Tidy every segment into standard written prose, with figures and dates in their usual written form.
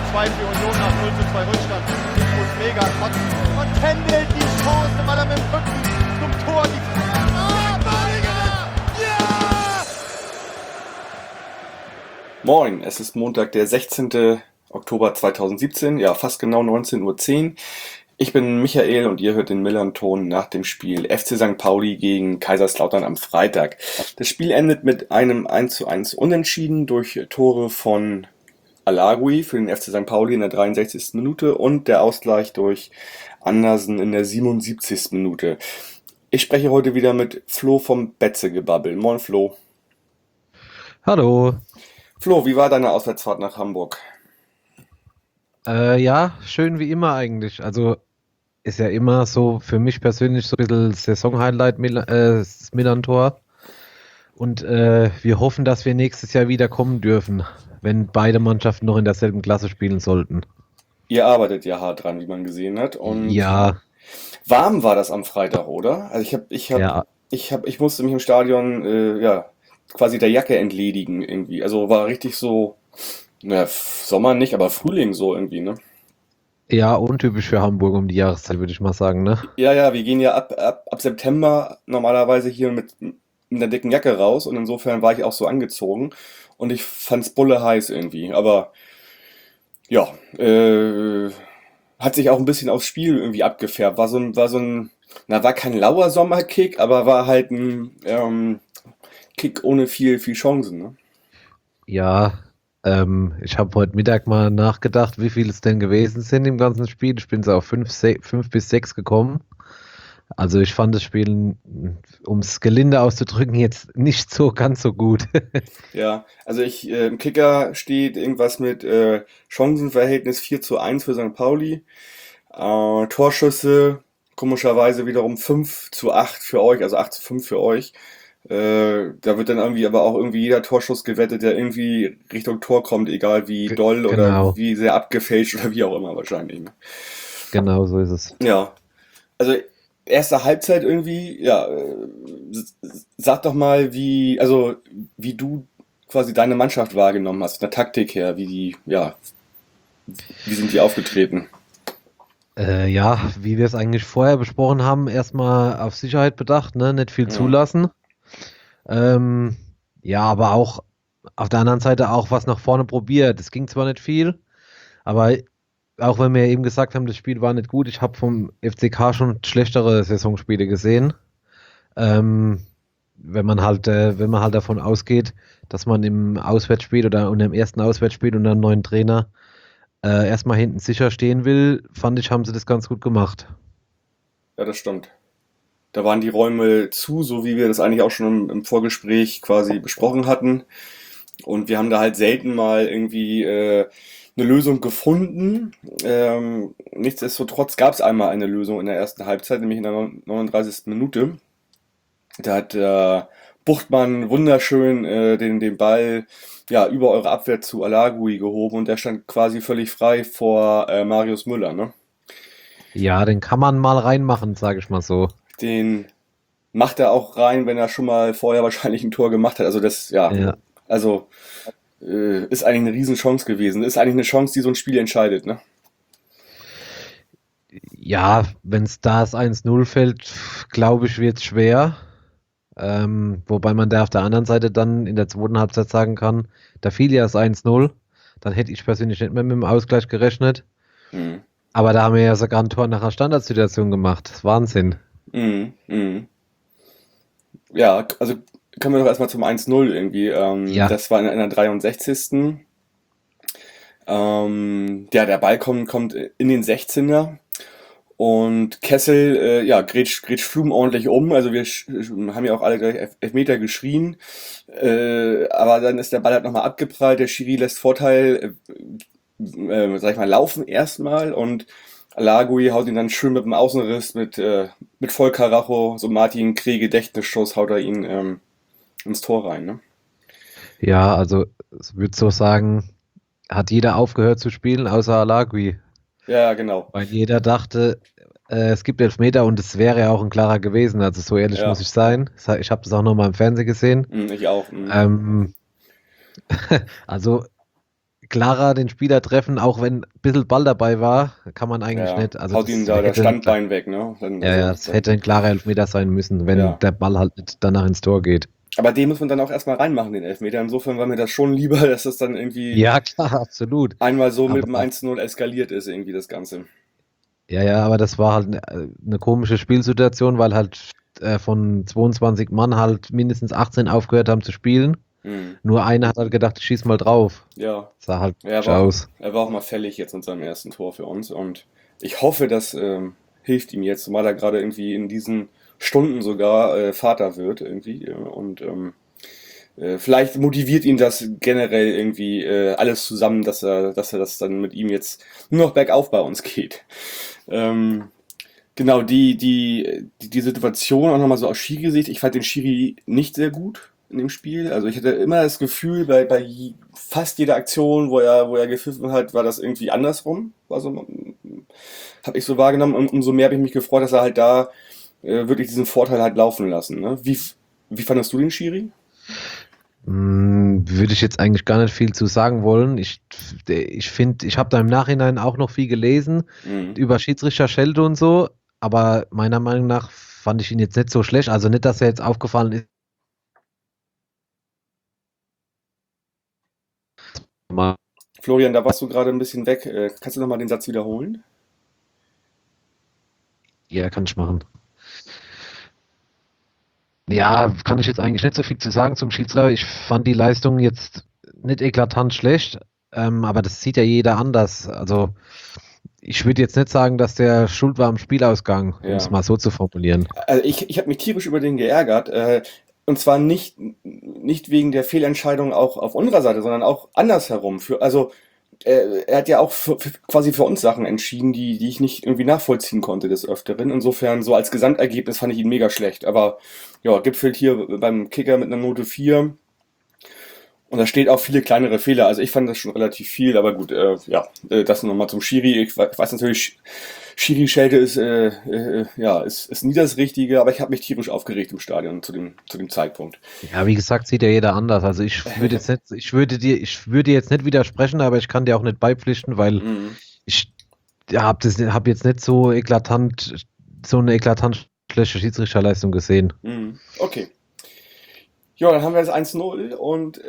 2 für Union nach 0:2 Rückstand. Nico Mega und händelt die Chance, weil er mit dem Rücken zum Tor Ja! Moin, es ist Montag, der 16. Oktober 2017, ja fast genau 19:10 Uhr. Ich bin Michael und ihr hört den Millern-Ton nach dem Spiel FC St. Pauli gegen Kaiserslautern am Freitag. Das Spiel endet mit einem 1:1 Unentschieden durch Tore von Alagui für den FC St. Pauli in der 63. Minute und der Ausgleich durch Andersen in der 77. Minute. Ich spreche heute wieder mit Flo vom Betze-Gebabbel. Moin Flo. Hallo. Flo, wie war deine Auswärtsfahrt nach Hamburg? Ja, schön wie immer eigentlich. Also ist ja immer so für mich persönlich so ein bisschen Saison-Highlight das Millern-Tor. Und wir hoffen, dass wir nächstes Jahr wieder kommen dürfen, wenn beide Mannschaften noch in derselben Klasse spielen sollten. Ihr arbeitet ja hart dran, wie man gesehen hat. Und Ja, warm war das am Freitag, oder? Also ja, ich musste mich im Stadion quasi der Jacke entledigen irgendwie. Also war richtig so, Sommer nicht, aber Frühling so irgendwie, ne? ja, untypisch für Hamburg um die Jahreszeit, würde ich mal sagen, ne? Ja, wir gehen ja ab September normalerweise hier mit einer dicken Jacke raus und insofern war ich auch so angezogen und ich fand's bulle heiß irgendwie. Aber ja, hat sich auch ein bisschen aufs Spiel irgendwie abgefärbt. War kein lauer Sommerkick, aber war halt ein Kick ohne viel Chancen, ne? Ja, ich habe heute Mittag mal nachgedacht, wie viel es denn gewesen sind im ganzen Spiel. Ich bin so auf 5 bis 6 gekommen. Also ich fand das Spiel, um es gelinde auszudrücken, jetzt nicht so ganz so gut. Ja, also im Kicker steht irgendwas mit Chancenverhältnis 4:1 für St. Pauli. Torschüsse, komischerweise wiederum 5:8 für euch, also 8:5 für euch. Da wird dann irgendwie aber auch irgendwie jeder Torschuss gewettet, der irgendwie Richtung Tor kommt, egal wie doll oder Genau, wie sehr abgefälscht oder wie auch immer wahrscheinlich. Ne? genau so ist es. Ja, also erste Halbzeit irgendwie, ja, sag doch mal, wie du quasi deine Mannschaft wahrgenommen hast, von der Taktik her, wie sind die aufgetreten? Ja, wie wir es eigentlich vorher besprochen haben, erstmal auf Sicherheit bedacht, ne? Nicht viel Ja, zulassen. Ähm, ja, aber auch auf der anderen Seite auch was nach vorne probiert. Es ging zwar nicht viel, aber auch wenn wir eben gesagt haben, das Spiel war nicht gut, ich habe vom FCK schon schlechtere Saisonspiele gesehen. Ähm, wenn man halt davon ausgeht, dass man im Auswärtsspiel oder im ersten Auswärtsspiel unter einem neuen Trainer erstmal hinten sicher stehen will, fand ich, haben sie das ganz gut gemacht. ja, das stimmt. Da waren die Räume zu, so wie wir das eigentlich auch schon im Vorgespräch quasi besprochen hatten. Und wir haben da halt selten mal irgendwie eine Lösung gefunden. Nichtsdestotrotz gab es einmal eine Lösung in der ersten Halbzeit, nämlich in der 39. Minute. Da hat Buchtmann wunderschön den Ball ja, über eure Abwehr zu Alagui gehoben und der stand quasi völlig frei vor Marius Müller, ne? Ja, den kann man mal reinmachen, sage ich mal so. Den macht er auch rein, wenn er schon mal vorher wahrscheinlich ein Tor gemacht hat. Ja, Also ist eigentlich eine Riesenchance gewesen. Ist eigentlich eine Chance, die so ein Spiel entscheidet, ne? ja, wenn es da das 1:0 fällt, glaube ich, wird es schwer. Wobei man da auf der anderen Seite dann in der zweiten Halbzeit sagen kann, da fiel ja das 1:0, dann hätte ich persönlich nicht mehr mit dem Ausgleich gerechnet. Mhm. Aber da haben wir ja sogar ein Tor nach einer Standardsituation gemacht. Das ist Wahnsinn. Mhm. Mhm. Ja, also kommen wir doch erstmal zum 1:0 irgendwie. Ja, Das war in der 63. Ja, der Ball kommt in den 16er und Kessel, grätscht Flum ordentlich um. Also haben ja auch alle gleich Elfmeter geschrien. Aber dann ist der Ball halt nochmal abgeprallt. Der Schiri lässt Vorteil, sag ich mal, laufen erstmal und Alagui haut ihn dann schön mit dem Außenriss mit Vollkaracho, so Martin Krieg Gedächtnisschuss, haut er ihn ins Tor rein, ne? ja, also ich würde so sagen, hat jeder aufgehört zu spielen, außer Alagui. Ja, genau. Weil jeder dachte, es gibt Elfmeter und es wäre ja auch ein klarer gewesen. Also so ehrlich muss Ja, ich sein. Ich habe das auch nochmal im Fernsehen gesehen. ich auch. Ähm, also klarer den Spieler treffen, auch wenn ein bisschen Ball dabei war, kann man eigentlich Ja, nicht. Also haut ihm das da das hätte, Standbein weg, ne? Dann, ja, also, das hätte ein klarer Elfmeter sein müssen, wenn ja. der Ball halt nicht danach ins Tor geht. Aber den muss man dann auch erstmal reinmachen, den Elfmeter. Insofern war mir das schon lieber, dass das dann irgendwie Ja, klar, absolut. einmal so mit dem Aber 1:0 eskaliert ist, irgendwie das Ganze. ja, aber das war halt eine komische Spielsituation, weil halt von 22 Mann halt mindestens 18 aufgehört haben zu spielen. Hm. Nur einer hat halt gedacht, ich schieß mal drauf. Ja, Sah halt er komisch war, aus. er war auch mal fällig jetzt in seinem ersten Tor für uns und ich hoffe, das hilft ihm jetzt, zumal er gerade irgendwie in diesen Stunden sogar Vater wird irgendwie und vielleicht motiviert ihn das generell irgendwie alles zusammen, dass er das dann mit ihm jetzt nur noch bergauf bei uns geht. Ähm, genau, die Situation auch nochmal so aus Schiri-Sicht, ich fand den Schiri nicht sehr gut in dem Spiel. Also ich hatte immer das Gefühl, bei fast jeder Aktion, wo er gepfiffen hat, war das irgendwie andersrum. Also habe ich so wahrgenommen und umso mehr habe ich mich gefreut, dass er halt da wirklich diesen Vorteil hat laufen lassen. Ne? Wie fandest du den Schiri? Würde ich jetzt eigentlich gar nicht viel zu sagen wollen. Ich finde, ich habe da im Nachhinein auch noch viel gelesen Mhm. über Schiedsrichterschelte und so, aber meiner Meinung nach fand ich ihn jetzt nicht so schlecht. Also nicht, dass er jetzt aufgefallen ist. Mal- Florian, da warst du gerade ein bisschen weg. Kannst du nochmal den Satz wiederholen? Ja, kann ich machen. Ja, kann ich jetzt eigentlich nicht so viel zu sagen zum Schiedsrichter. Ich fand die Leistung jetzt nicht eklatant schlecht, aber das sieht ja jeder anders. Also ich würde jetzt nicht sagen, dass der schuld war am Spielausgang, um es Ja. mal so zu formulieren. Also ich habe mich tierisch über den geärgert. Und zwar nicht wegen der Fehlentscheidung auch auf unserer Seite, sondern auch andersherum. Also er hat ja auch quasi für uns Sachen entschieden, die ich nicht irgendwie nachvollziehen konnte des Öfteren. Insofern, so als Gesamtergebnis fand ich ihn mega schlecht. Aber ja, gipfelt hier beim Kicker mit einer Note 4. Und da steht auch viele kleinere Fehler. Also ich fand das schon relativ viel, aber gut, ja, das nochmal zum Schiri. Ich weiß natürlich, Schiri-Schelte ist nie das Richtige, aber ich habe mich tierisch aufgeregt im Stadion zu dem Zeitpunkt. Ja, wie gesagt, sieht ja jeder anders. Also ich würde jetzt nicht widersprechen, aber ich kann dir auch nicht beipflichten, weil Mhm. ich habe jetzt nicht so eine eklatant schlechte Schiedsrichterleistung gesehen. Mhm. Okay. Ja, dann haben wir jetzt 1:0 und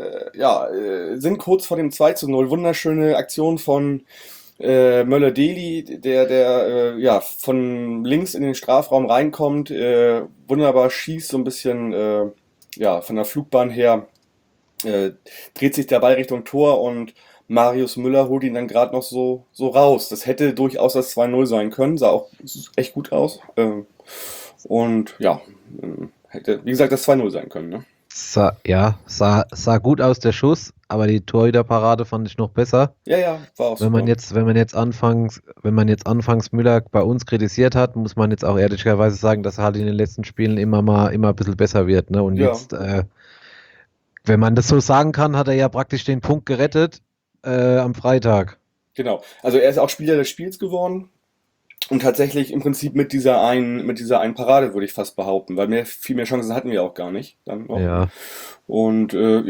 sind kurz vor dem 2:0. Wunderschöne Aktion von Möller-Deli, der von links in den Strafraum reinkommt, wunderbar schießt, so ein bisschen von der Flugbahn her, äh, dreht sich der Ball Richtung Tor und Marius Müller holt ihn dann gerade noch so raus. Das hätte durchaus das 2:0 sein können, sah auch echt gut aus. Und ja, hätte, wie gesagt, das 2:0 sein können, ne? Sah gut aus, der Schuss, aber die Torhüterparade fand ich noch besser. Ja, ja, war auch Wenn man super. jetzt anfangs Müller bei uns kritisiert hat, muss man jetzt auch ehrlicherweise sagen, dass er halt in den letzten Spielen immer ein bisschen besser wird, ne? Und Ja, jetzt, wenn man das so sagen kann, hat er ja praktisch den Punkt gerettet, am Freitag. genau. Also er ist auch Spieler des Spiels geworden und tatsächlich im Prinzip mit dieser einen Parade würde ich fast behaupten, weil viel mehr Chancen hatten wir auch gar nicht dann noch. Ja. Und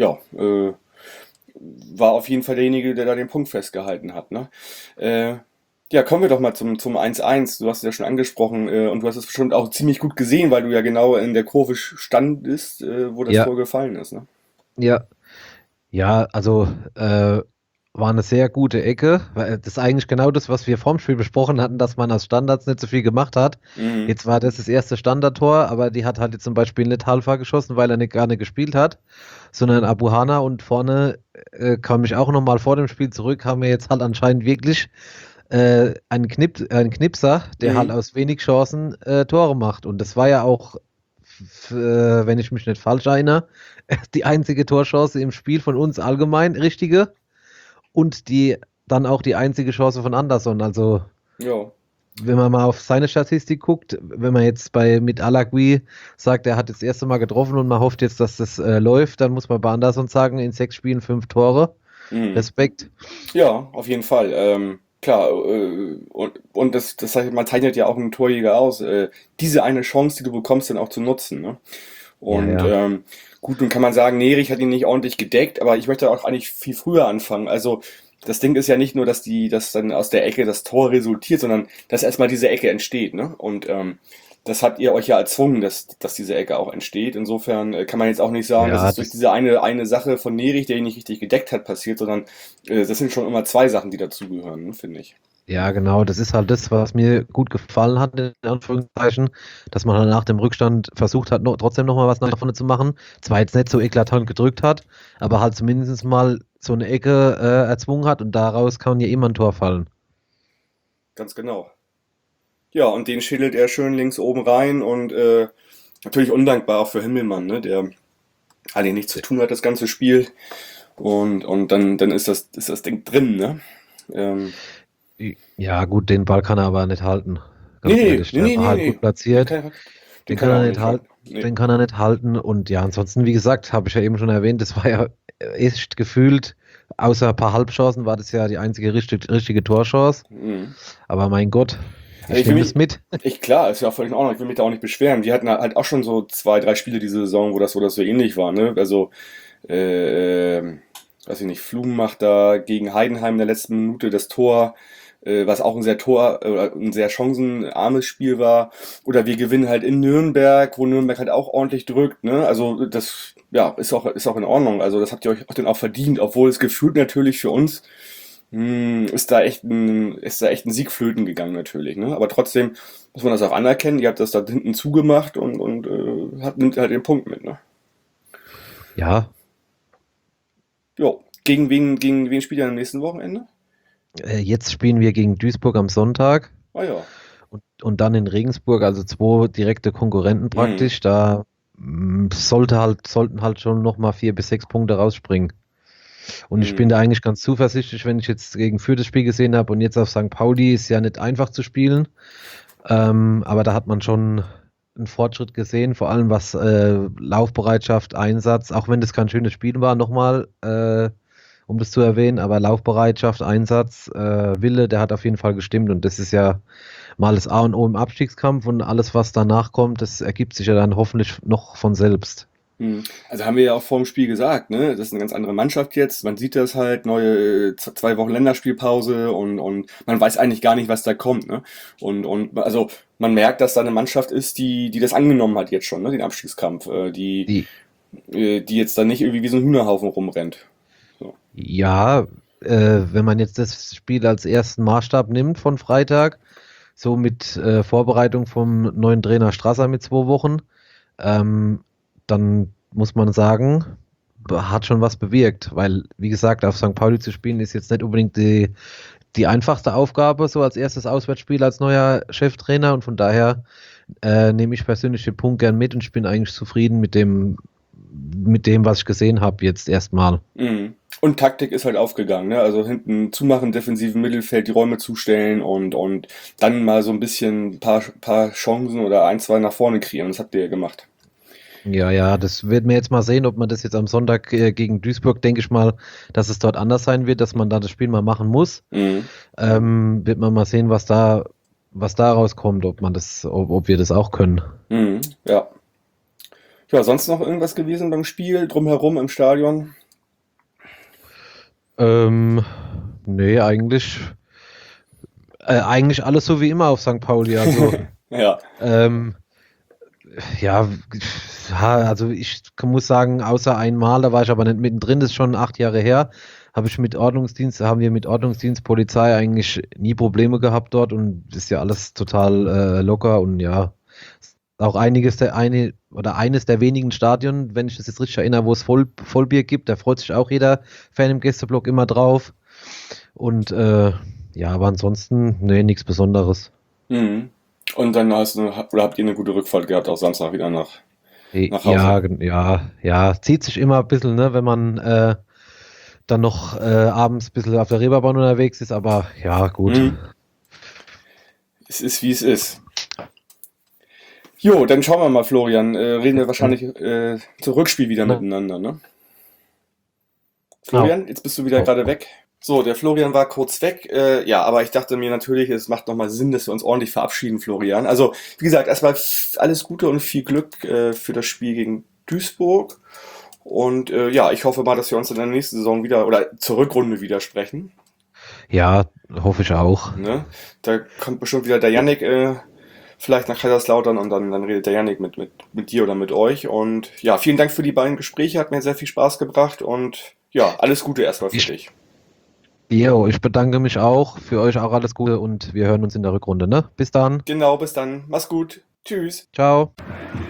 war auf jeden Fall derjenige, der da den Punkt festgehalten hat, ne? Äh, ja, kommen wir doch mal zum 1:1. Du hast es ja schon angesprochen und du hast es bestimmt auch ziemlich gut gesehen, weil du ja genau in der Kurve standest, wo das Ja, Tor gefallen ist, ne? ja. Ja, also war eine sehr gute Ecke. Weil das ist eigentlich genau das, was wir vorm Spiel besprochen hatten, dass man aus Standards nicht so viel gemacht hat. Mhm. Jetzt war das erste Standardtor, aber die hat halt jetzt zum Beispiel nicht Halfa geschossen, weil er nicht gar nicht gespielt hat, sondern Abu Hana, und vorne kam ich auch nochmal vor dem Spiel zurück, haben wir jetzt halt anscheinend wirklich einen Knipser, der halt Mhm. aus wenig Chancen Tore macht. Und das war ja auch, wenn ich mich nicht falsch erinnere, die einzige Torchance im Spiel von uns allgemein, richtige, und dann auch die einzige Chance von Anderson. Also, Ja. wenn man mal auf seine Statistik guckt, wenn man jetzt mit Alagui sagt, er hat das erste Mal getroffen und man hofft jetzt, dass das läuft, dann muss man bei Anderson sagen, in 6 Spielen 5 Tore. Mhm. Respekt. Ja, auf jeden Fall. Klar, und das sag ich mal, zeichnet ja auch einen Torjäger aus, diese eine Chance, die du bekommst, dann auch zu nutzen, ne? Und Ja. gut, nun kann man sagen, Nerich hat ihn nicht ordentlich gedeckt, aber ich möchte auch eigentlich viel früher anfangen. Also das Ding ist ja nicht nur, dass dann aus der Ecke das Tor resultiert, sondern dass erstmal diese Ecke entsteht, ne? Und das habt ihr euch ja erzwungen, dass diese Ecke auch entsteht. Insofern kann man jetzt auch nicht sagen, dass Ja, es durch diese eine Sache von Nerich, der ihn nicht richtig gedeckt hat, passiert, sondern das sind schon immer zwei Sachen, die dazugehören, ne, finde ich. ja, genau, das ist halt das, was mir gut gefallen hat, in Anführungszeichen, dass man halt nach dem Rückstand versucht hat, trotzdem nochmal was nach vorne zu machen. Zwar jetzt nicht so eklatant gedrückt hat, aber halt zumindest mal so eine Ecke erzwungen hat und daraus kann ja immer ein Tor fallen. Ganz genau. Ja, und den schädelt er schön links oben rein und natürlich undankbar auch für Himmelmann, ne, der eigentlich nichts zu tun hat, das ganze Spiel. Und dann ist das Ding drin, ne? Ähm, Ja, gut, den Ball kann er aber nicht halten. nee, Ganz nee, ehrlich, nee, der nee, war nee, halt gut nee. Den platziert. kann, den Den kann kann er er auch nicht nicht halten. halten. Nee. Den kann er nicht halten. Und ja, ansonsten, wie gesagt, habe ich ja eben schon erwähnt, das war ja echt gefühlt, außer ein paar Halbchancen, war das ja die einzige richtige Torchance. Mhm. Aber mein Gott, Also ich ich will nehme das mich, mit. klar, ist ja auch völlig in Ordnung, ich will mich da auch nicht beschweren. Wir hatten halt auch schon so zwei, drei Spiele diese Saison, wo das so ähnlich war, ne? Also, weiß ich nicht, Flum macht da gegen Heidenheim in der letzten Minute das Tor, was auch ein sehr chancenarmes Spiel war. Oder wir gewinnen halt in Nürnberg, wo Nürnberg halt auch ordentlich drückt, ne? Also das, ja, ist auch in Ordnung. Also das habt ihr euch auch dann auch verdient, obwohl es gefühlt natürlich für uns ist da echt ein Sieg flöten gegangen natürlich, ne? Aber trotzdem muss man das auch anerkennen. Ihr habt das da hinten zugemacht und nimmt halt den Punkt mit, ne? Ja, Jo. Gegen wen spielt ihr am nächsten Wochenende? jetzt spielen wir gegen Duisburg am Sonntag Ah ja. und dann in Regensburg, also zwei direkte Konkurrenten Mhm. praktisch. Da sollten halt schon nochmal 4 bis 6 Punkte rausspringen. Und ich bin Mhm. da eigentlich ganz zuversichtlich, wenn ich jetzt gegen Fürth das Spiel gesehen habe und jetzt auf St. Pauli ist ja nicht einfach zu spielen. Aber da hat man schon einen Fortschritt gesehen, vor allem was Laufbereitschaft, Einsatz, auch wenn das kein schönes Spiel war, nochmal, um das zu erwähnen, aber Laufbereitschaft, Einsatz, Wille, der hat auf jeden Fall gestimmt und das ist ja mal das A und O im Abstiegskampf und alles, was danach kommt, das ergibt sich ja dann hoffentlich noch von selbst. Mhm. Also haben wir ja auch vor dem Spiel gesagt, ne? Das ist eine ganz andere Mannschaft jetzt. Man sieht das halt, neue 2 Wochen Länderspielpause und man weiß eigentlich gar nicht, was da kommt, ne? Und also man merkt, dass da eine Mannschaft ist, die das angenommen hat jetzt schon, ne? Den Abstiegskampf, Die, die jetzt da nicht irgendwie wie so ein Hühnerhaufen rumrennt. So. ja, wenn man jetzt das Spiel als ersten Maßstab nimmt von Freitag, so mit Vorbereitung vom neuen Trainer Strasser mit 2 Wochen, ähm, dann muss man sagen, hat schon was bewirkt, weil, wie gesagt, auf St. Pauli zu spielen ist jetzt nicht unbedingt die einfachste Aufgabe, so als erstes Auswärtsspiel als neuer Cheftrainer und von daher nehme ich persönlich den Punkt gern mit und ich bin eigentlich zufrieden mit dem, was ich gesehen habe jetzt erstmal. Mhm. Und Taktik ist halt aufgegangen, ne? Also hinten zumachen, defensiven Mittelfeld, die Räume zustellen und dann mal so ein bisschen paar Chancen oder ein, zwei nach vorne kreieren. Das habt ihr ja gemacht. Ja, ja, das werden wir jetzt mal sehen, ob man das jetzt am Sonntag gegen Duisburg, denke ich mal, dass es dort anders sein wird, dass man da das Spiel mal machen muss. Mhm. Wird man mal sehen, was da rauskommt, ob wir das auch können. Mhm. Ja. Ja, sonst noch irgendwas gewesen beim Spiel, drumherum im Stadion? Ähm, nee, eigentlich alles so wie immer auf St. Pauli. Also, Ja. ähm, ja, also ich muss sagen, außer einmal, da war ich aber nicht mittendrin, das ist schon 8 Jahre her, haben wir mit Ordnungsdienst, Polizei eigentlich nie Probleme gehabt dort und ist ja alles total locker und ja, auch eines der wenigen Stadien, wenn ich das jetzt richtig erinnere, wo es Vollbier gibt, da freut sich auch jeder Fan im Gästeblock immer drauf und ja, aber ansonsten, nee, nichts Besonderes. Mhm. Und dann habt ihr eine gute Rückfahrt gehabt, auch Samstag wieder nach Hause. Ja, ja, ja, zieht sich immer ein bisschen, ne, wenn man dann noch abends ein bisschen auf der Reeperbahn unterwegs ist, aber ja, gut. Mhm. Es ist, wie es ist. Jo, dann schauen wir mal, Florian. Reden wir wahrscheinlich zum Rückspiel wieder Genau. miteinander, ne? Florian, jetzt bist du wieder gerade weg. So, der Florian war kurz weg. Ja, aber ich dachte mir natürlich, es macht nochmal Sinn, dass wir uns ordentlich verabschieden, Florian. Also, wie gesagt, erstmal alles Gute und viel Glück für das Spiel gegen Duisburg. Und ja, ich hoffe mal, dass wir uns in der nächsten Saison wieder oder zur Rückrunde wieder sprechen. Ja, hoffe ich auch. Ne? Da kommt bestimmt wieder der Yannick vielleicht nach Kaiserslautern und dann redet der Yannick mit dir oder mit euch. Und ja, vielen Dank für die beiden Gespräche, hat mir sehr viel Spaß gebracht und ja, alles Gute erstmal für dich. Jo, ich bedanke mich auch. Für euch auch alles Gute und wir hören uns in der Rückrunde, ne? Bis dann. Genau, bis dann. Mach's gut. Tschüss. Ciao.